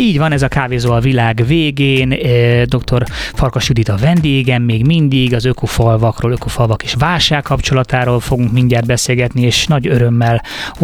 Így van, ez a Kávézó a világ végén. Dr. Farkas Judit a vendégem, még mindig az ökofalvakról, ökofalvak és válság kapcsolatáról fogunk mindjárt beszélgetni, és nagy örömmel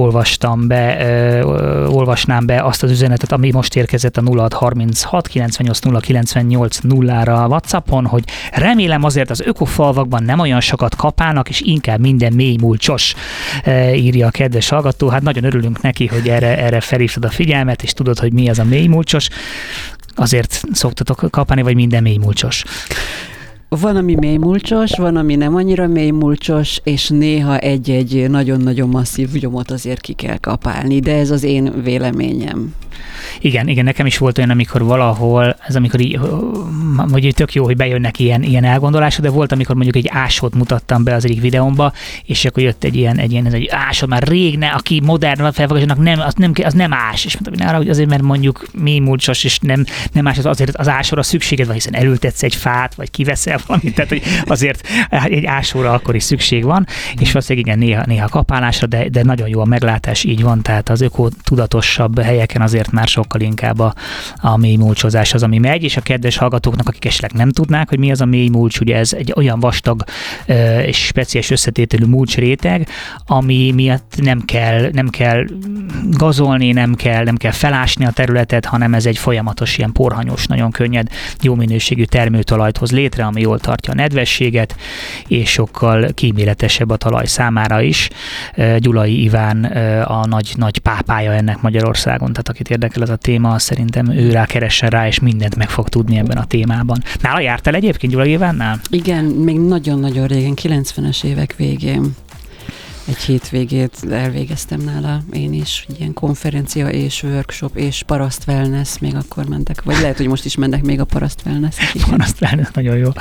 olvasnám be azt az üzenetet, ami most érkezett a 0636 98 098 0-ra a WhatsAppon, hogy remélem azért az ökofalvakban nem olyan sokat kapálnak, és inkább minden mély-mulcsos, írja a kedves hallgató. Hát nagyon örülünk neki, hogy erre felhívtad a figyelmet, és tudod, hogy mi az a mély-mulcsos. Azért szoktatok kapálni, vagy minden mély-mulcsos? Van, ami mély-mulcsos, van, ami nem annyira mély-mulcsos, és néha egy-egy nagyon-nagyon masszív gyomot azért ki kell kapálni, de ez az én véleményem. Igen, nekem is volt olyan, amikor valahol, amikor így, mondjuk tök jó, hogy bejönnek ilyen elgondolások, de volt, amikor mondjuk egy ásót mutattam be az egyik videómba, és akkor jött egy ilyen ásó, már rég aki modern felfogadásnak az nem ás, és mondtam, hogy azért, mert mondjuk mély-mulcsos, és nem ás, azért az ásóra szükséged van, hiszen elültetsz egy fát, vagy kiveszel valamit, tehát hogy azért egy ásóra akkor is szükség van, és valószínűleg igen, néha kapálásra, de nagyon jó a meglátás, így van, tehát az öko-tudatosabb helyeken azért már sokkal inkább a mély-mulcsozás az, ami megy, és a kedves hallgatóknak, akik esetleg nem tudnák, hogy mi az a mély-mulcs, ugye ez egy olyan vastag és speciális összetételű mulcsréteg, ami miatt nem kell gazolni, nem kell felásni a területet, hanem ez egy folyamatos ilyen porhanyos, nagyon könnyed, jó minőségű termőtalajt hoz létre, ami jól tartja a nedvességet, és sokkal kíméletesebb a talaj számára is. Gyulai Iván a nagy pápája ennek Magyarországon, tehát akit érdekel ez a téma, szerintem ő keressen rá, és mindent meg fog tudni ebben a témában. Nála jártál egyébként Gyulai Ivánnál? Igen, még nagyon-nagyon régen, 90-es évek végén. Egy hétvégét elvégeztem nála én is, ilyen konferencia és workshop és paraszt wellness, még akkor mentek, vagy lehet, hogy most is mennek még a paraszt wellness. Paraszt wellness, nagyon jó.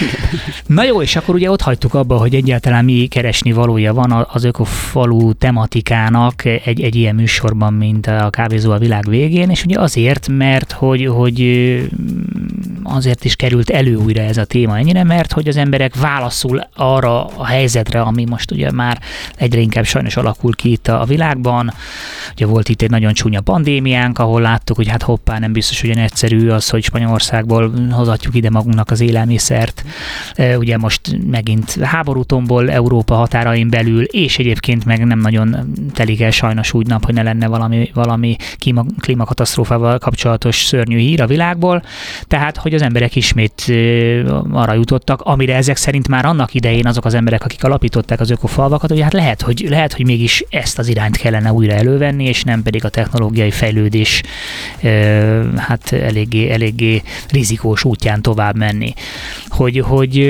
Na jó, és akkor ugye ott hagytuk abba, hogy egyáltalán mi keresni valója van az ökofalu tematikának egy ilyen műsorban, mint a Kávézó a világ végén, és ugye azért, mert hogy azért is került elő újra ez a téma ennyire, mert hogy az emberek válaszul arra a helyzetre, ami most ugye már egyre inkább sajnos alakul ki itt a világban. Ugye volt itt egy nagyon csúnya pandémiánk, ahol láttuk, hogy hát hoppá, nem biztos ugyan egyszerű az, hogy Spanyolországból hozatjuk ide magunknak az élelmiszert. Ugye most megint háborútomból Európa határain belül, és egyébként meg nem nagyon telik el sajnos úgy nap, hogy ne lenne valami klímakatasztrófával kapcsolatos szörnyű hír a világból. Tehát, hogy az emberek ismét arra jutottak, amire ezek szerint már annak idején azok az emberek, akik alapították az ökofalvakat, hogy hát lehet, hogy mégis ezt az irányt kellene újra elővenni, és nem pedig a technológiai fejlődés hát eléggé rizikós útján tovább menni. Hogy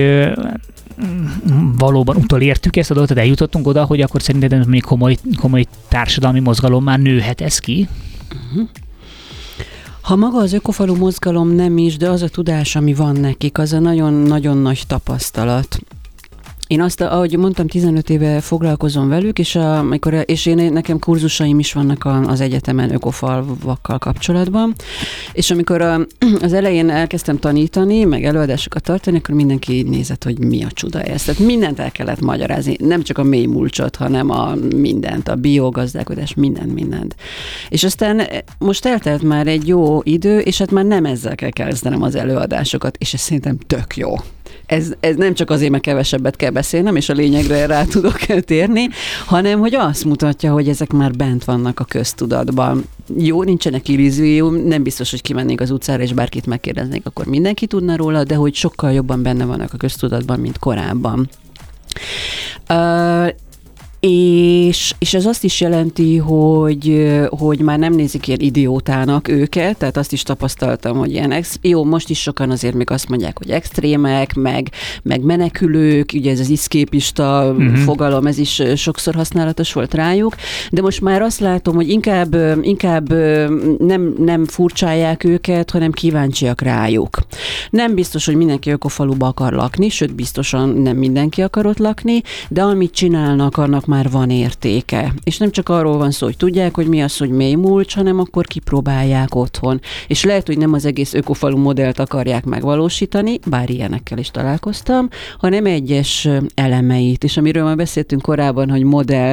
valóban utolértük ezt a dolgot, eljutottunk oda, hogy akkor szerinted mondjuk komoly társadalmi mozgalommá nőhet ez ki? Uh-huh. Ha maga az ökofalu mozgalom nem is, de az a tudás, ami van nekik, az a nagyon-nagyon nagy tapasztalat. Én azt, ahogy mondtam, 15 éve foglalkozom velük, és nekem kurzusaim is vannak az egyetemen ökofalvakkal kapcsolatban, és amikor az elején elkezdtem tanítani, meg előadásokat tartani, akkor mindenki így nézett, hogy mi a csuda ez. Tehát mindent el kellett magyarázni, nem csak a mély-mulcsot, hanem mindent, a biogazdálkodás, mindent. És aztán most eltelt már egy jó idő, és hát már nem ezzel kell kezdenem az előadásokat, és ez szerintem tök jó. Ez nem csak azért, mert kevesebbet kell beszélnem, és a lényegre rá tudok térni, hanem hogy azt mutatja, hogy ezek már bent vannak a köztudatban. Jó, nincsenek illúzió, nem biztos, hogy kimennék az utcára, és bárkit megkérdeznék, akkor mindenki tudna róla, de hogy sokkal jobban benne vannak a köztudatban, mint korábban. És ez azt is jelenti, hogy már nem nézik ilyen idiótának őket, tehát azt is tapasztaltam, hogy ilyen jó, most is sokan azért még azt mondják, hogy extrémek, meg menekülők, ugye ez az iszképista fogalom, ez is sokszor használatos volt rájuk, de most már azt látom, hogy inkább nem furcsálják őket, hanem kíváncsiak rájuk. Nem biztos, hogy mindenki ökofaluba akar lakni, sőt biztosan nem mindenki akar ott lakni, de amit csinálnak, annak már van értéke. És nem csak arról van szó, hogy tudják, hogy mi az, hogy mély mulcs, hanem akkor kipróbálják otthon. És lehet, hogy nem az egész ökofalu modellt akarják megvalósítani, bár ilyenekkel is találkoztam, hanem egyes elemeit. És amiről már beszéltünk korábban, hogy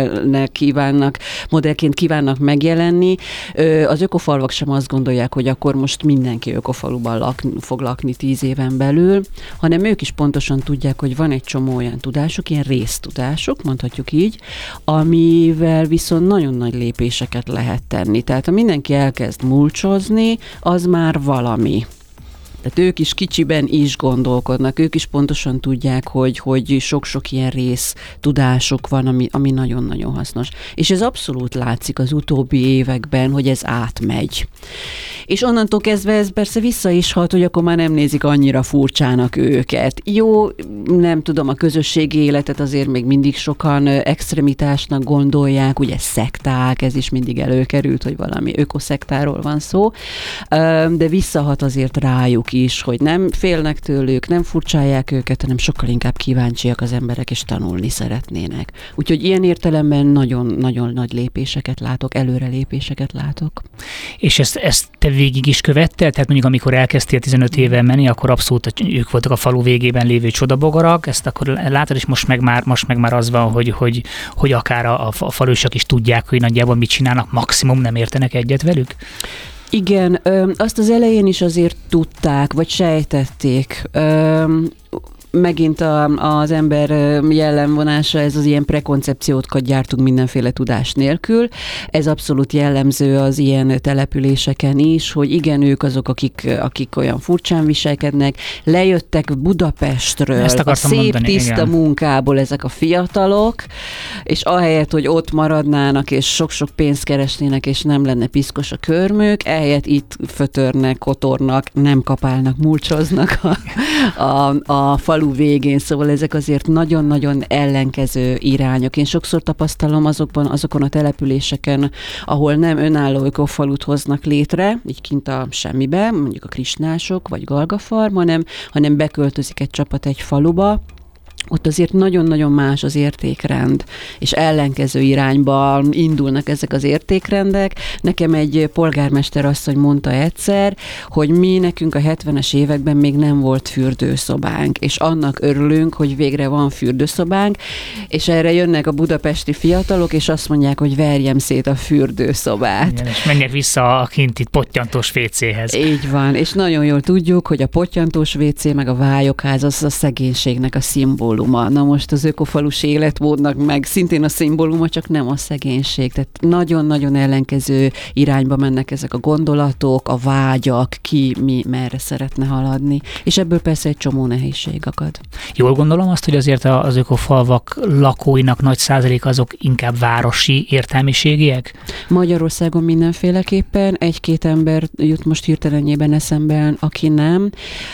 modellként kívánnak megjelenni, az ökofalvak sem azt gondolják, hogy akkor most mindenki ökofaluban fog lakni 10 éven belül, hanem ők is pontosan tudják, hogy van egy csomó olyan tudásuk, ilyen résztudásuk, mondhatjuk így, amivel viszont nagyon nagy lépéseket lehet tenni. Tehát ha mindenki elkezd mulcsozni, az már valami. Tehát ők is kicsiben is gondolkodnak, ők is pontosan tudják, hogy sok-sok ilyen rész tudásuk van, ami nagyon-nagyon hasznos. És ez abszolút látszik az utóbbi években, hogy ez átmegy. És onnantól kezdve ez persze vissza is hat, hogy akkor már nem nézik annyira furcsának őket. Jó, nem tudom, a közösségi életet azért még mindig sokan extremitásnak gondolják, ugye szekták, ez is mindig előkerült, hogy valami ökoszektáról van szó, de visszahat azért rájuk is, hogy nem félnek tőlük, nem furcsálják őket, hanem sokkal inkább kíváncsiak az emberek, és tanulni szeretnének. Úgyhogy ilyen értelemben nagyon-nagyon nagy lépéseket látok, előrelépéseket látok. És ezt te végig is követted? Tehát mondjuk amikor elkezdtél 15 éve menni, akkor abszolút ők voltak a falu végében lévő csodabogarak, ezt akkor látod, és most meg már az van, hogy akár a falusiak is tudják, hogy nagyjából mit csinálnak, maximum nem értenek egyet velük? Igen, azt az elején is azért tudták, vagy sejtették. Megint az ember jellemvonása, ez az ilyen prekoncepciókat gyártunk mindenféle tudás nélkül. Ez abszolút jellemző az ilyen településeken is, hogy igen, ők azok, akik olyan furcsán viselkednek, lejöttek Budapestről, a szép mondani, tiszta igen. munkából ezek a fiatalok, és ahelyett, hogy ott maradnának, és sok-sok pénzt keresnének, és nem lenne piszkos a körmük, ehelyett itt fötörnek, kotornak, nem kapálnak, mulcsoznak a falu végén, szóval ezek azért nagyon-nagyon ellenkező irányok. Én sokszor tapasztalom azokon a településeken, ahol nem önálló ökofalut hoznak létre, így kint a semmibe, mondjuk a krisnások vagy Galgafarm, hanem beköltözik egy csapat egy faluba, ott azért nagyon-nagyon más az értékrend, és ellenkező irányba indulnak ezek az értékrendek. Nekem egy polgármester asszony mondta egyszer, hogy nekünk a 70-es években még nem volt fürdőszobánk, és annak örülünk, hogy végre van fürdőszobánk, és erre jönnek a budapesti fiatalok, és azt mondják, hogy verjem szét a fürdőszobát. Igen, és menjek vissza a kinti pottyantós WC-hez. Így van, és nagyon jól tudjuk, hogy a pottyantós WC meg a vályokház az a szegénységnek a szimbóluma. Na most az ökofalusi életmódnak meg szintén a szimbóluma, csak nem a szegénység. Tehát nagyon-nagyon ellenkező irányba mennek ezek a gondolatok, a vágyak, ki merre szeretne haladni. És ebből persze egy csomó nehézség akad. Jól gondolom azt, hogy azért az ökofalvak lakóinak nagy százalék azok inkább városi értelmiségiek? Magyarországon mindenféleképpen. Egy-két ember jut most hirtelenjében eszembe, aki nem.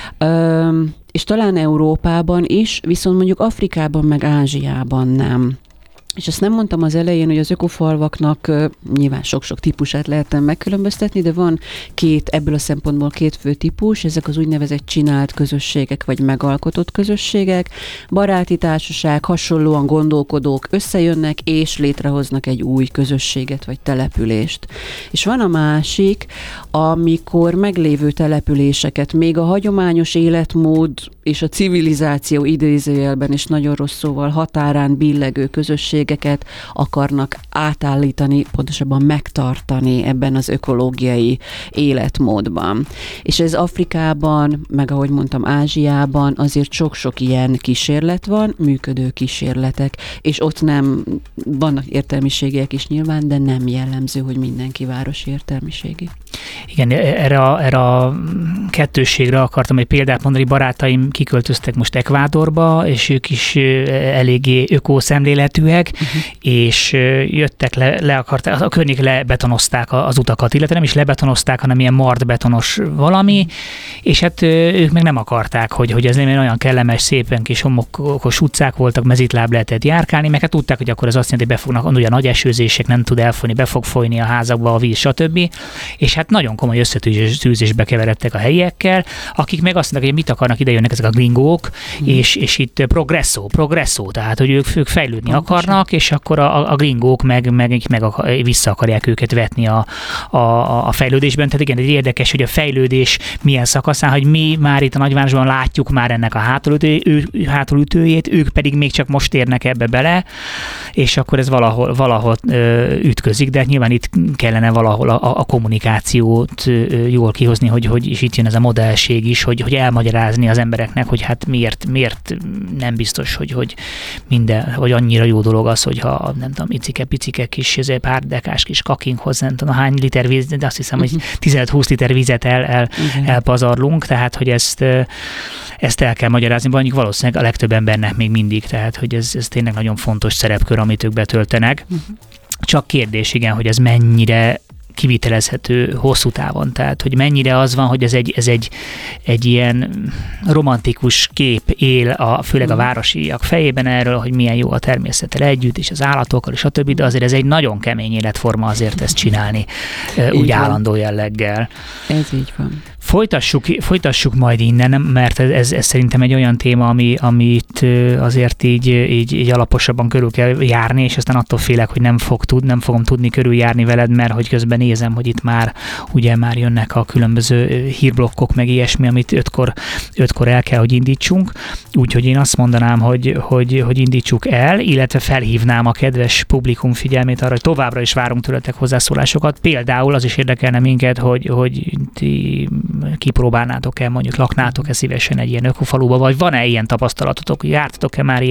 És talán Európában is, viszont mondjuk Afrikában meg Ázsiában nem. És azt nem mondtam az elején, hogy az ökofalvaknak nyilván sok-sok típusát lehetne megkülönböztetni, de van ebből a szempontból két fő típus, ezek az úgynevezett csinált közösségek, vagy megalkotott közösségek, baráti társaság, hasonlóan gondolkodók összejönnek, és létrehoznak egy új közösséget, vagy települést. És van a másik, amikor meglévő településeket, még a hagyományos életmód és a civilizáció idézőjelben is nagyon rossz szóval határán billegő közösségeket akarnak átállítani, pontosabban megtartani ebben az ökológiai életmódban. És ez Afrikában, meg ahogy mondtam, Ázsiában azért sok-sok ilyen kísérlet van, működő kísérletek, és ott nem, vannak értelmiségiek is nyilván, de nem jellemző, hogy mindenki városi értelmiségi. Igen, erre a kettősségre akartam egy példát mondani, barátaim kiköltöztek most Ekvádorba, és ők is eléggé ökószemléletűek, és jöttek a környékre lebetonozták az utakat, illetve nem is lebetonozták, hanem ilyen martbetonos valami, és hát ők meg nem akarták, hogy ez nem olyan kellemes, szépen kis homokos utcák voltak, mezitláb lehetett járkálni, meg hát tudták, hogy akkor ez azt jelenti, hogy be fognak, olyan nagy esőzések, nem tud elfolyni, be fog folyni a házakba a víz, stb. És hát nagyon komoly összetűzésbe keveredtek a helyiek, helyiekkel, akik meg azt mondják, hogy mit akarnak, ide jönnek ezek a gringók, és itt progresszó, tehát hogy ők fejlődni akarnak, és akkor a gringók meg vissza akarják őket vetni a fejlődésben. Tehát igen, egy érdekes, hogy a fejlődés milyen szakaszán, hogy mi már itt a nagyvárosban látjuk már ennek a hátulütőjét, ők pedig még csak most érnek ebbe bele, és akkor ez valahol ütközik, de hát nyilván itt kellene valahol a kommunikációt jól kihozni, hogy és itt jön ez a modellség is, hogy elmagyarázni az embereknek, hogy hát miért nem biztos, hogy minden, hogy annyira jó dolog az, hogyha nem tudom, icike-picike kis pár dekás kis kakinkhoz, nem tudom hány liter víz, de azt hiszem, hogy 15-20 liter vizet elpazarlunk, tehát hogy ezt el kell magyarázni, mondjuk valószínűleg a legtöbb embernek még mindig, tehát hogy ez tényleg nagyon fontos szerepkör, amit ők betöltenek. Csak kérdés, igen, hogy ez mennyire kivitelezhető hosszú távon, tehát hogy mennyire az van, hogy ez egy ilyen romantikus kép él főleg a városiak fejében erről, hogy milyen jó a természettel együtt, és az állatokkal, és a többi, de azért ez egy nagyon kemény életforma azért ezt csinálni, úgy állandó jelleggel. Ez így van. Folytassuk majd innen, mert ez szerintem egy olyan téma, amit azért így alaposabban körül kell járni, és aztán attól félek, hogy nem fogom tudni körüljárni veled, mert hogy közben nézem, hogy itt már jönnek a különböző hírblokkok, meg ilyesmi, amit ötkor el kell, hogy indítsunk. Úgyhogy én azt mondanám, hogy indítsuk el, illetve felhívnám a kedves publikum figyelmét arra, hogy továbbra is várunk tőletek hozzászólásokat. Például az is érdekelne minket, hogy ti kipróbálnátok-e, mondjuk laknátok-e szívesen egy ilyen ökofaluba, vagy van-e ilyen tapasztalatotok, jártatok-e már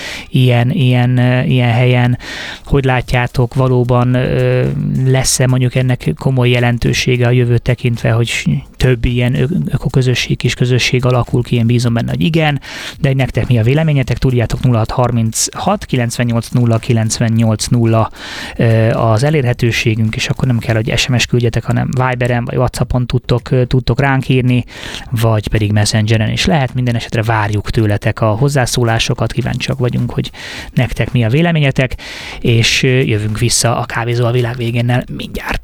ilyen helyen, hogy látjátok, valóban lesz-e mondjuk ennek komoly jelentősége a jövőt tekintve, hogy több ilyen ökoközösség, kis közösség alakul ki, én bízom benne, hogy igen, de nektek mi a véleményetek, tudjátok 0636 98 0 98 0 az elérhetőségünk, és akkor nem kell, hogy SMS küldjetek, hanem Viberen vagy WhatsAppon tudtok ránk írni, vagy pedig Messengeren is lehet. Minden esetre várjuk tőletek a hozzászólásokat, kíváncsiak vagyunk, hogy nektek mi a véleményetek, és jövünk vissza a Kávézó a világ végénnel mindjárt.